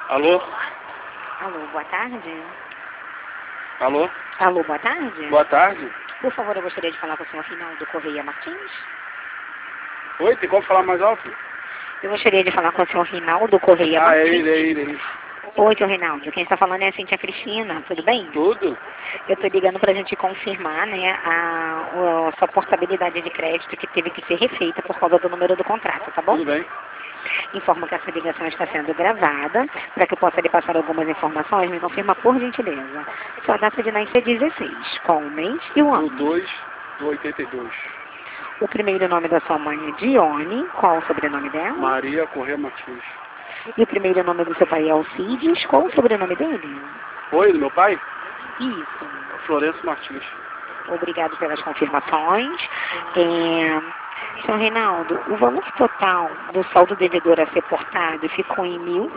Alô? Alô, boa tarde. Alô? Alô, boa tarde. Boa tarde. Por favor, eu gostaria de falar com o senhor Rinaldo Correia Martins. Oi, tem como falar mais alto? Eu gostaria de falar com o senhor Rinaldo Correia Ah, Martins. é ele. Oi, senhor Rinaldo. Quem está falando é a Cintia Cristina. Tudo bem? Tudo? Eu estou ligando para a gente confirmar, né, a sua portabilidade de crédito que teve que ser refeita por causa do número do contrato, tá bom? Tudo bem. Informo que essa ligação está sendo gravada. Para que eu possa lhe passar algumas informações, me confirma por gentileza. Sua data de nascimento é 16, qual o mês e o Do ano? 2 do 82. O primeiro nome da sua mãe é Dione. Qual o sobrenome dela? Maria Correia Martins. E o primeiro nome do seu pai é Alcides. Qual o sobrenome dele? Oi, do meu pai? Isso. Florencio Martins. Obrigado pelas confirmações. Senhor Reinaldo, o valor total do saldo devedor a ser portado ficou em R$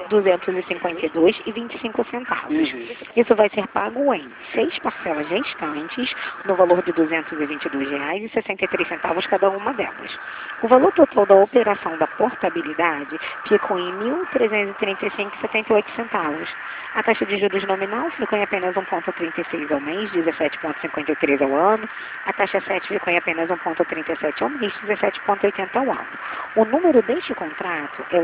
1.252,25. Isso vai ser pago em 6 parcelas restantes, no valor de R$ 222,63 cada uma delas. O valor total da operação da portabilidade ficou em R$ 1.335,78. A taxa de juros nominal ficou em apenas 1,36 ao mês, 17,53 ao ano. A taxa 7 ficou em apenas 1,37 ao mês, 17,80 ao ano. O número deste contrato é o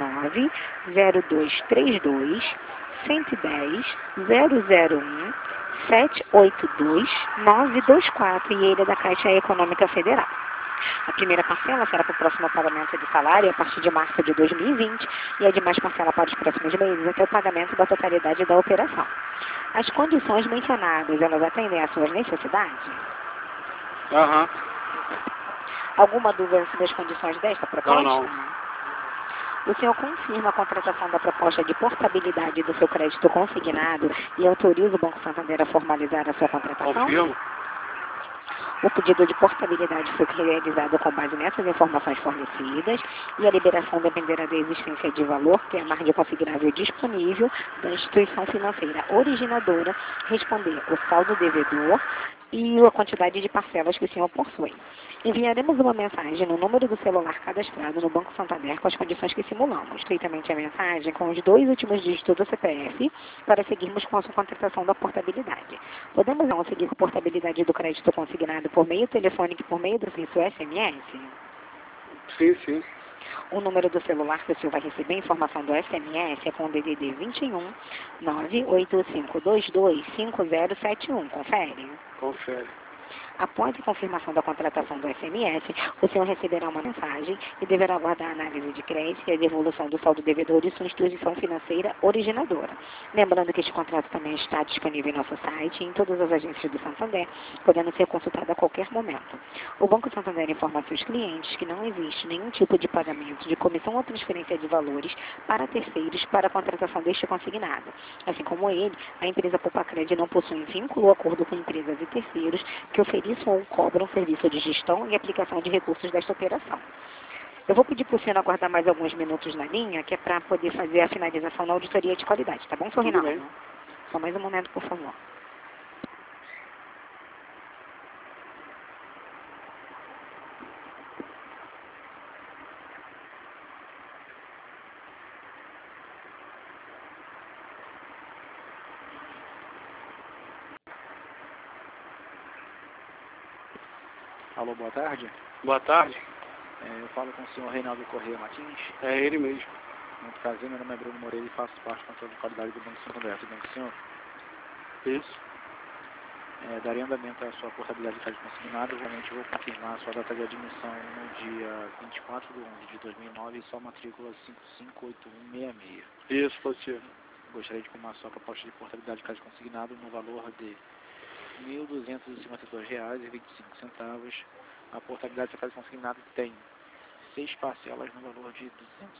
190232 110 001 782 924 e ele é da Caixa Econômica Federal. A primeira parcela será para o próximo pagamento de salário a partir de março de 2020 e a demais parcela para os próximos meses até o pagamento da totalidade da operação. As condições mencionadas, elas atendem às suas necessidades? Aham. Alguma dúvida sobre as condições desta proposta? Não. O senhor confirma a contratação da proposta de portabilidade do seu crédito consignado e autoriza o Banco Santander a formalizar a sua contratação? Confirmo. O pedido de portabilidade foi realizado com base nessas informações fornecidas e a liberação dependerá da existência de valor, que é a margem consignável disponível da instituição financeira originadora, responder o saldo devedor e a quantidade de parcelas que o senhor possui. Enviaremos uma mensagem no número do celular cadastrado no Banco Santander com as condições que simulamos. Feitamente a mensagem com os 2 últimos dígitos do CPF para seguirmos com a sua contratação da portabilidade. Podemos não seguir com a portabilidade do crédito consignado por meio telefônico e por meio do serviço SMS? Sim. O número do celular que o senhor vai receber informação do SMS é com o DDD 21 98522 5071. Confere? Confere. Após a confirmação da contratação do SMS, o senhor receberá uma mensagem e deverá aguardar a análise de crédito e a devolução do saldo devedor de sua instituição financeira originadora. Lembrando que este contrato também está disponível em nosso site e em todas as agências do Santander, podendo ser consultado a qualquer momento. O Banco Santander informa a seus clientes que não existe nenhum tipo de pagamento de comissão ou transferência de valores para terceiros para a contratação deste consignado. Assim como ele, a empresa Poupacred não possui vínculo ou acordo com empresas e terceiros que ofereçam ou cobram serviço de gestão e aplicação de recursos desta operação. Eu vou pedir para o senhor aguardar mais alguns minutos na linha, que é para poder fazer a finalização na auditoria de qualidade, tá bom, senhor Tudo Rinaldo? bem. Só mais um momento, por favor. Alô, boa tarde. Boa tarde. Eu falo com o senhor Reinaldo Correia Martins. É ele mesmo. Muito prazer, meu nome é Bruno Moreira e faço parte do controle de qualidade do Banco Santander. Tudo bem com o senhor? Isso. Daria andamento à sua portabilidade de crédito consignado. Realmente vou confirmar a sua data de admissão no dia 24 de 11 de 2009 e sua matrícula 558166. Isso, positivo. Gostaria de confirmar a sua proposta de portabilidade de crédito consignado no valor de R$ 1.252,25. A portabilidade de crédito consignado tem 6 parcelas no valor de R$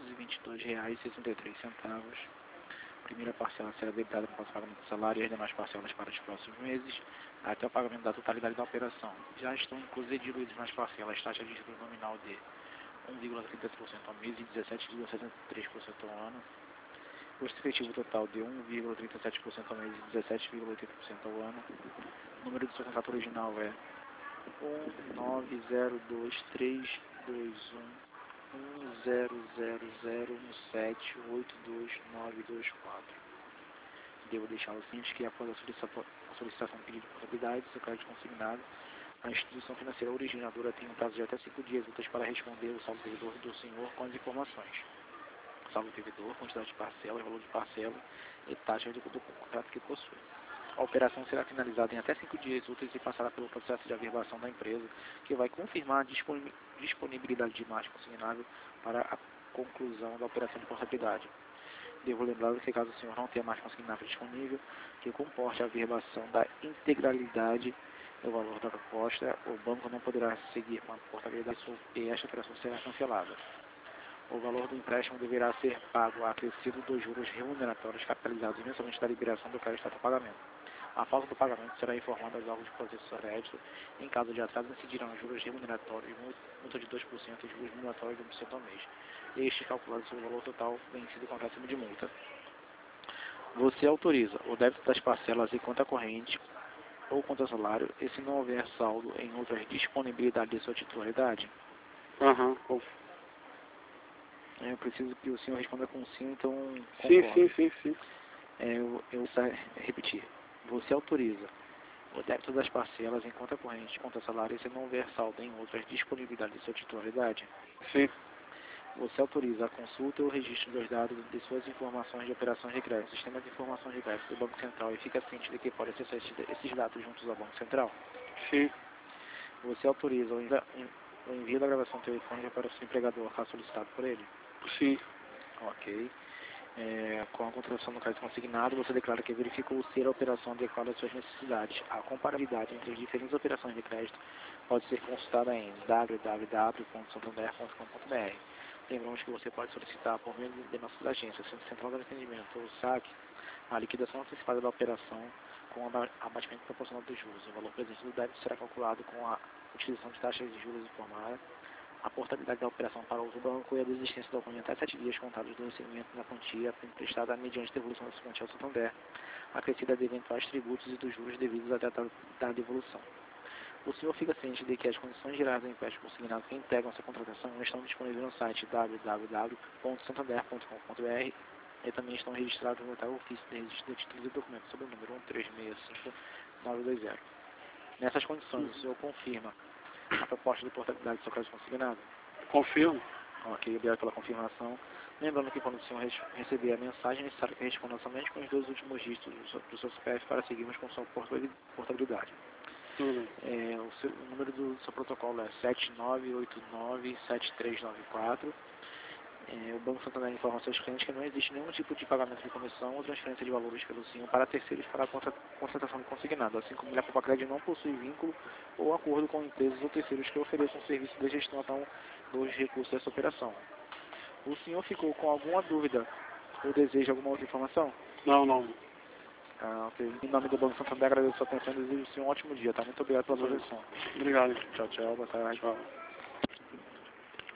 222,63. A primeira parcela será debitada com o pagamento do salário e as demais parcelas para os próximos meses, até o pagamento da totalidade da operação. Já estão inclusive diluídos nas parcelas taxa de juros nominal de 1,30% ao mês e 17,73% ao ano. Custo efetivo total de 1,37% ao mês e 17,80% ao ano. O número do seu contrato original é 1902321 10001782924. Devo deixar o seguinte, que após a solicitação do pedido de portabilidade do seu crédito consignado, a instituição financeira originadora tem um prazo de até 5 dias úteis para responder o saldo devedor do senhor com as informações: saldo devedor, quantidade de parcela, valor de parcela e taxa do contrato que possui. A operação será finalizada em até 5 dias úteis e passará pelo processo de averbação da empresa, que vai confirmar a disponibilidade de imagem consignável para a conclusão da operação de portabilidade. Devo lembrar que, caso o senhor não tenha mais consignável disponível, que comporte a averbação da integralidade do valor da proposta, o banco não poderá seguir com a portabilidade e esta operação será cancelada. O valor do empréstimo deverá ser pago acrescido dos juros remuneratórios capitalizados mensalmente da liberação do crédito até o pagamento. A falta do pagamento será informada aos órgãos de proteção de crédito. Em caso de atraso, incidirão juros remuneratórios, multa de 2% e juros remuneratórios de 1% ao mês. Este calculado sobre o valor total vencido com acréscimo de multa. Você autoriza o débito das parcelas em conta corrente ou conta salário, e se não houver saldo em outras disponibilidades de sua titularidade? Aham. Eu preciso que o senhor responda com sim, então Sim. eu vou repetir. Você autoriza o débito das parcelas em conta corrente, conta salário, se não houver saldo em outras disponibilidades de sua titularidade? Sim. Você autoriza a consulta ou registro dos dados de suas informações de operações de crédito, sistema de informações de crédito do Banco Central, e fica ciente de que pode acessar esses dados juntos ao Banco Central? Sim. Você autoriza o envio da gravação telefônica para o seu empregador, caso solicitado por ele? Sim. Ok. Com a contratação do crédito consignado, você declara que verificou ser a operação adequada às suas necessidades. A comparabilidade entre as diferentes operações de crédito pode ser consultada em www.santander.com.br. Lembramos que você pode solicitar por meio de nossas agências, Centro Central de Atendimento ou SAC, a liquidação antecipada da operação com abatimento proporcional dos juros. O valor presente do débito será calculado com a utilização de taxas de juros informada, a portabilidade da operação para outro banco e a desistência do documento até 7 dias contados do recebimento da quantia emprestada mediante devolução dessa quantia ao Santander, acrescida de eventuais tributos e dos juros devidos à data da devolução. O senhor fica ciente de que as condições gerais do empréstimo consignado que integram essa contratação estão disponíveis no site www.santander.com.br e também estão registrados no notário ofício de registro de títulos e documentos sob o número 1365920. Nessas condições, o senhor confirma a proposta de portabilidade do seu crédito consignado? Confirmo. Ok, obrigado pela confirmação. Lembrando que quando o senhor receber a mensagem, é necessário que responda somente com os 2 últimos dígitos do seu CPF para seguirmos com sua portabilidade. O número do seu protocolo é 79897394. O Banco Santander informa aos seus clientes que não existe nenhum tipo de pagamento de comissão ou transferência de valores pelo senhor para terceiros para a contratação de consignado, assim como a Copacred não possui vínculo ou acordo com empresas ou terceiros que ofereçam serviço de gestão dos recursos dessa operação. O senhor ficou com alguma dúvida ou deseja alguma outra informação? Não. Ok. Em nome do Banco Santander, agradeço a sua atenção e desejo o senhor um ótimo dia, tá? Muito obrigado pela sua atenção. Obrigado. Tchau, boa tarde. Tchau.